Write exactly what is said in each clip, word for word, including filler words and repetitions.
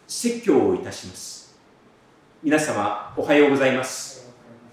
説教をいたします。皆様おはようございます。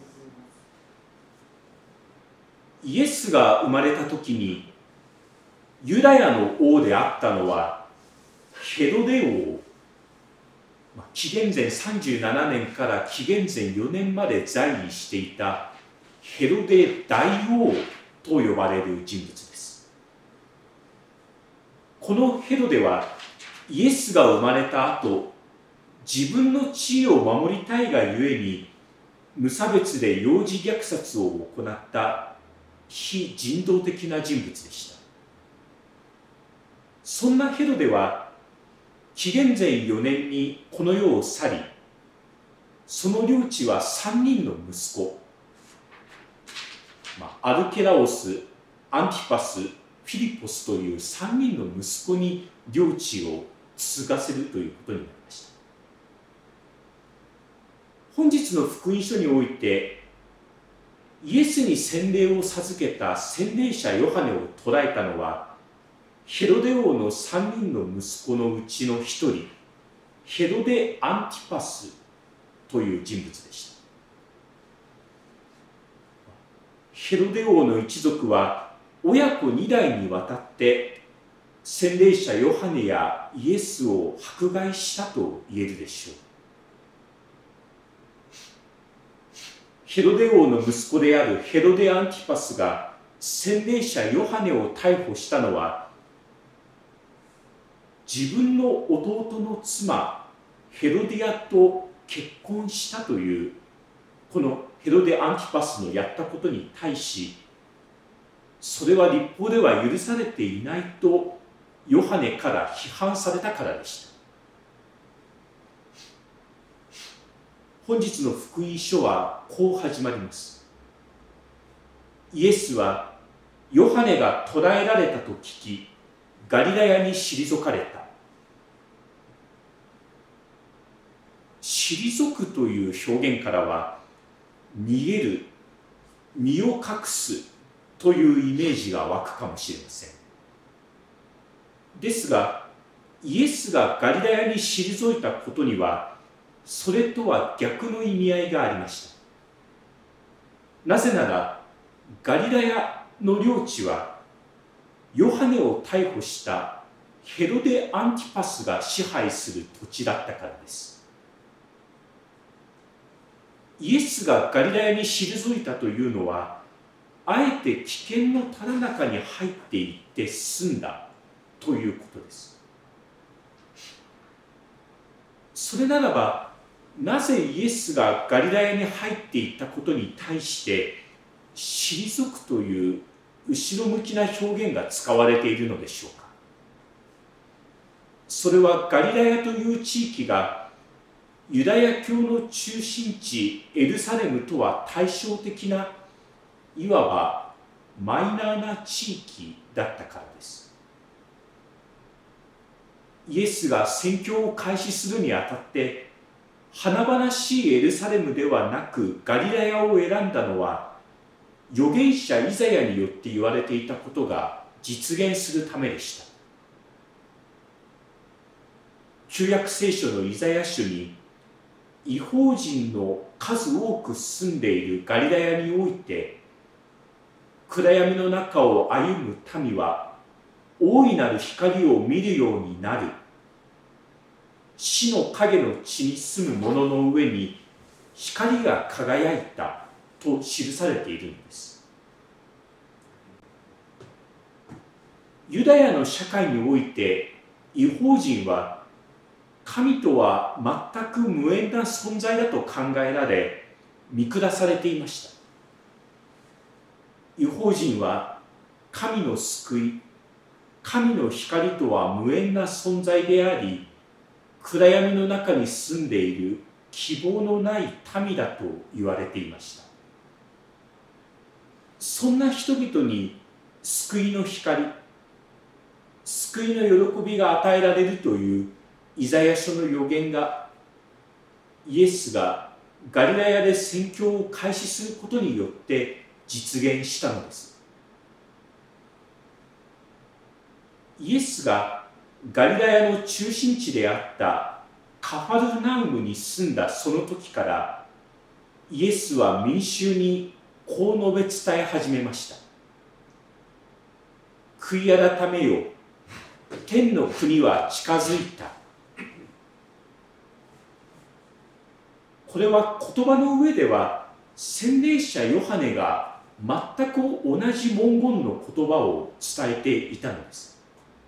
イエスが生まれた時にユダヤの王であったのはヘロデ王、紀元前さんじゅうななねんから紀元前よねんまで在位していたヘロデ大王と呼ばれる人物です。このヘロデはイエスが生まれた後、自分の地位を守りたいがゆえに無差別で幼児虐殺を行った非人道的な人物でした。そんなヘロデは紀元前よねんにこの世を去り、その領地はさんにんの息子、まあ、アルケラオス、アンティパス、フィリポスというさんにんの息子に領地を継がせるということになりました。本日の福音書において、イエスに洗礼を授けた洗礼者ヨハネを捕らえたのは、ヘロデ王のさんにんの息子のうちのひとり、ヘロデ・アンティパスという人物でした。ヘロデ王の一族は親子にだいにわたって洗礼者ヨハネやイエスを迫害したと言えるでしょう。ヘロデ王の息子であるヘロデ・アンティパスが洗礼者ヨハネを逮捕したのは、自分の弟の妻ヘロディアと結婚したというこのヘロデ・アンティパスのやったことに対し、それは律法では許されていないとヨハネから批判されたからでした。本日の福音書はこう始まります。イエスはヨハネが捕らえられたと聞き、ガリラヤに退かれた。退くという表現からは、逃げる、身を隠すというイメージが湧くかもしれません。ですが、イエスがガリラヤに退いたことには、それとは逆の意味合いがありました。なぜなら、ガリラヤの領地は、ヨハネを逮捕したヘロデ・アンティパスが支配する土地だったからです。イエスがガリラヤに退いたというのは、あえて危険のただ中に入っていって済んだということです。それならば、なぜイエスがガリラヤに入っていったことに対して退くという後ろ向きな表現が使われているのでしょうか。それはガリラヤという地域がユダヤ教の中心地エルサレムとは対照的ないわばマイナーな地域だったからです。イエスが宣教を開始するにあたって華々しいエルサレムではなくガリラヤを選んだのは、預言者イザヤによって言われていたことが実現するためでした。旧約聖書のイザヤ書に、異邦人の数多く住んでいるガリラヤにおいて、暗闇の中を歩む民は大いなる光を見るようになる。死の影の地に住む者の上に光が輝いたと記されているのです。ユダヤの社会において異邦人は神とは全く無縁な存在だと考えられ見下されていました。異邦人は神の救い、神の光とは無縁な存在であり、暗闇の中に住んでいる希望のない民だと言われていました。そんな人々に救いの光、救いの喜びが与えられるというイザヤ書の予言が、イエスがガリラヤで宣教を開始することによって実現したのです。イエスがガリラヤの中心地であったカファルナウムに住んだその時から、イエスは民衆にこう述べ伝え始めました。悔い改めよ、天の国は近づいた。これは言葉の上では洗礼者ヨハネが全く同じ文言の言葉を伝えていたのです。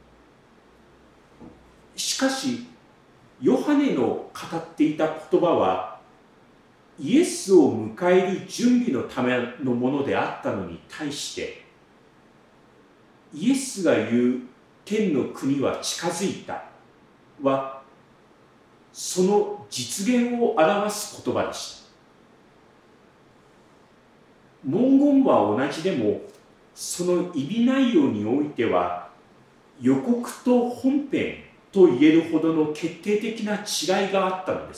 しかしヨハネの語っていた言葉はイエスを迎える準備のためのものであったのに対して、イエスが言う天の国は近づいたはその実現を表す言葉でした。文言は同じでもその意味内容においては予告と本編と言えるほどの決定的な違いがあったのです。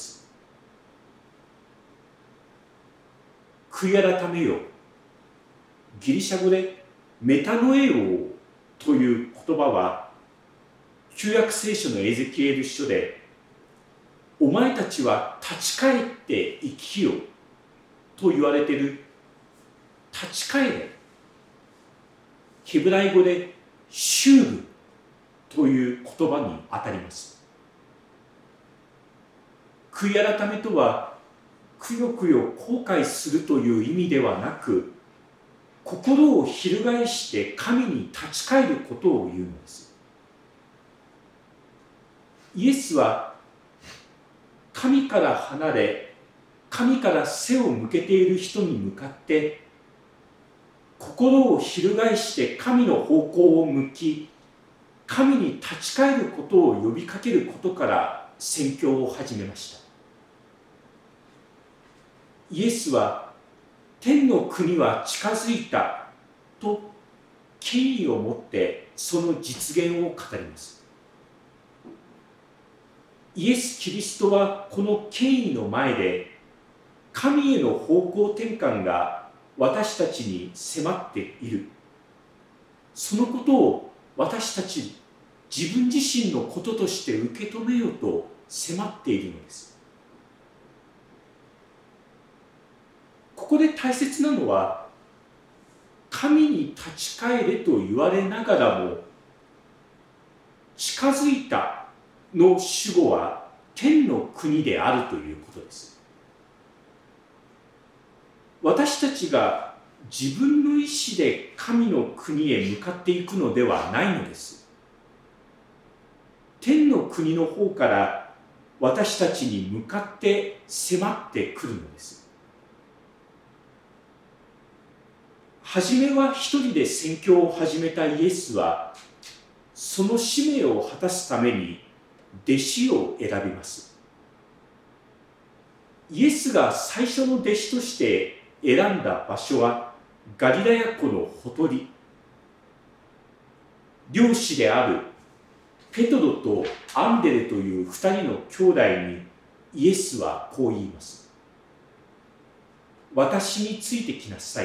悔い改めよ、ギリシャ語でメタノエオという言葉は旧約聖書のエゼキエル書で、お前たちは立ち返って生きよと言われている立ち返れ、ヘブライ語でシューブという言葉にあたります。悔い改めとはくよくよ後悔するという意味ではなく、心を翻して神に立ち返ることを言うのです。イエスは神から離れ神から背を向けている人に向かって心を翻して神の方向を向き、神に立ち返ることを呼びかけることから宣教を始めました。イエスは天の国は近づいたと権威を持ってその実現を語ります。イエス・キリストはこの権威の前で神への方向転換が私たちに迫っている。そのことを私たち自分自身のこととして受け止めようと迫っているのです。ここで大切なのは、神に立ち返れと言われながらも近づいたの主語は天の国であるということです。私たちが自分の意志で神の国へ向かっていくのではないのです。天の国の方から私たちに向かって迫ってくるのです。はじめは一人で宣教を始めたイエスは、その使命を果たすために弟子を選びます。イエスが最初の弟子として選んだ場所はガリラヤ湖のほとり。漁師であるペトロとアンデレという二人の兄弟にイエスはこう言います。私についてきなさい。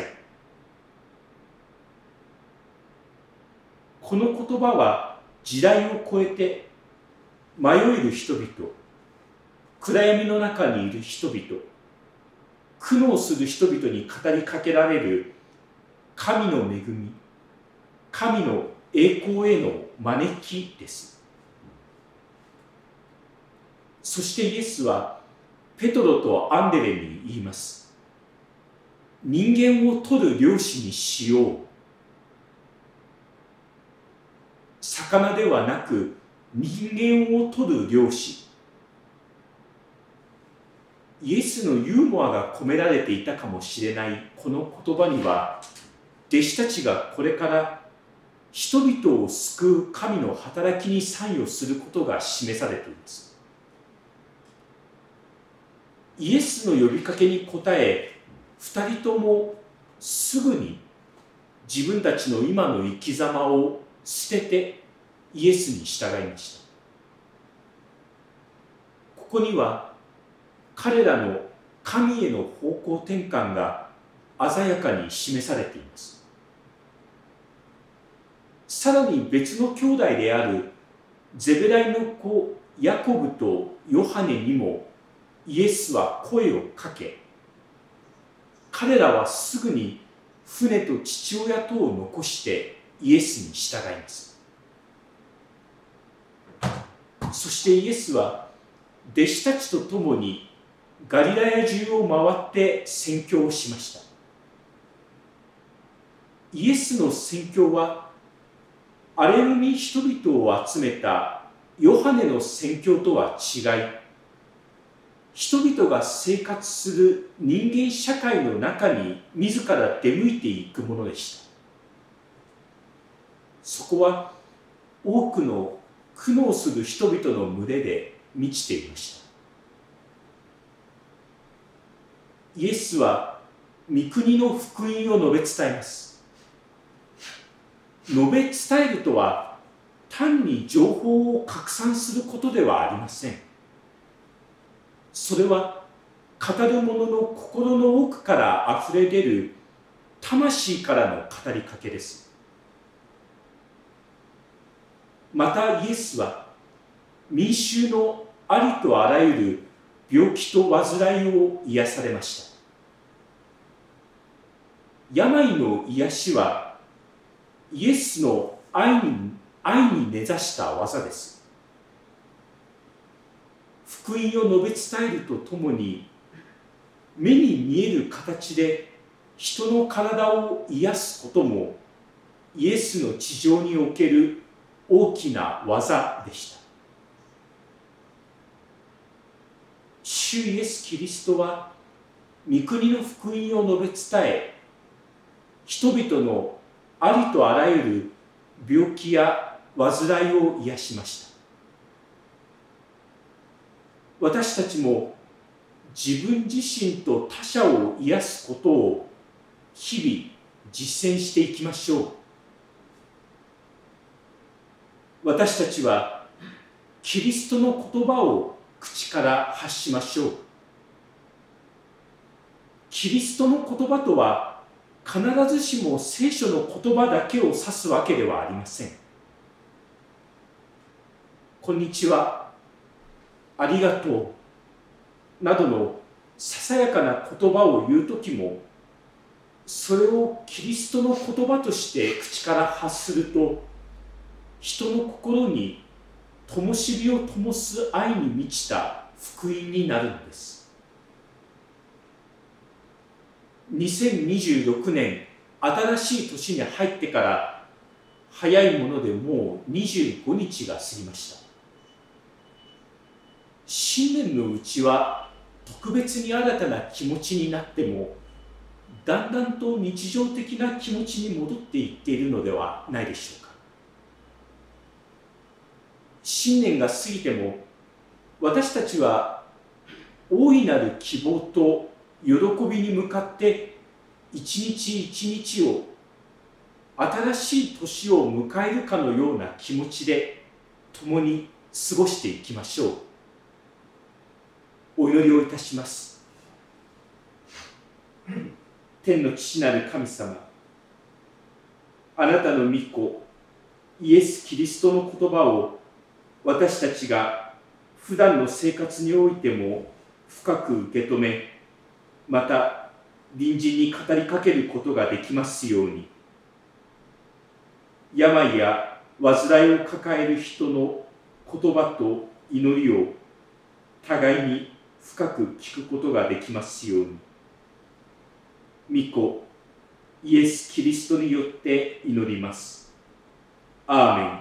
この言葉は時代を超えて迷える人々、暗闇の中にいる人々、苦悩する人々に語りかけられる神の恵み、神の栄光への招きです。そしてイエスはペトロとアンデレに言います。人間を取る漁師にしよう。魚ではなく人間を取る漁師。イエスのユーモアが込められていたかもしれないこの言葉には、弟子たちがこれから人々を救う神の働きに参与することが示されています。イエスの呼びかけに応え、二人ともすぐに自分たちの今の生き様を捨ててイエスに従いました。ここには彼らの神への方向転換が鮮やかに示されています。さらに別の兄弟であるゼベダイの子ヤコブとヨハネにもイエスは声をかけ、彼らはすぐに船と父親とを残してイエスに従います。そしてイエスは弟子たちと共にガリラヤ中を回って宣教をしました。イエスの宣教は荒れの人々を集めたヨハネの宣教とは違い、人々が生活する人間社会の中に自ら出向いていくものでした。そこは多くの苦悩する人々の群れで満ちていました。イエスは御国の福音を述べ伝えます。述べ伝えるとは単に情報を拡散することではありません。それは語る者の心の奥からあふれ出る魂からの語りかけです。またイエスは民衆のありとあらゆる病気と患いを癒されました。病の癒しはイエスの愛に、愛に根ざした技です。福音を述べ伝えるとともに、目に見える形で人の体を癒すこともイエスの地上における大きな技でした。主イエス・キリストは御国の福音を述べ伝え、人々のありとあらゆる病気や患いを癒しました。私たちも自分自身と他者を癒すことを日々実践していきましょう。私たちはキリストの言葉を口から発しましょう。キリストの言葉とは必ずしも聖書の言葉だけを指すわけではありません。こんにちは、ありがとうなどのささやかな言葉を言うときも、それをキリストの言葉として口から発すると、人の心に灯火を灯す愛に満ちた福音になるのです。にせんにじゅうろくねん、新しい年に入ってから早いものでもうにじゅうごにちが過ぎました。新年のうちは特別に新たな気持ちになっても、だんだんと日常的な気持ちに戻っていっているのではないでしょうか。新年が過ぎても私たちは大いなる希望と喜びに向かって一日一日を新しい年を迎えるかのような気持ちで共に過ごしていきましょう。お祈りをいたします。天の父なる神様、あなたの御子イエス・キリストの言葉を私たちが普段の生活においても深く受け止め、また隣人に語りかけることができますように、病や患いを抱える人の言葉と祈りを互いに深く聞くことができますように、御子イエス・キリストによって祈ります。アーメン。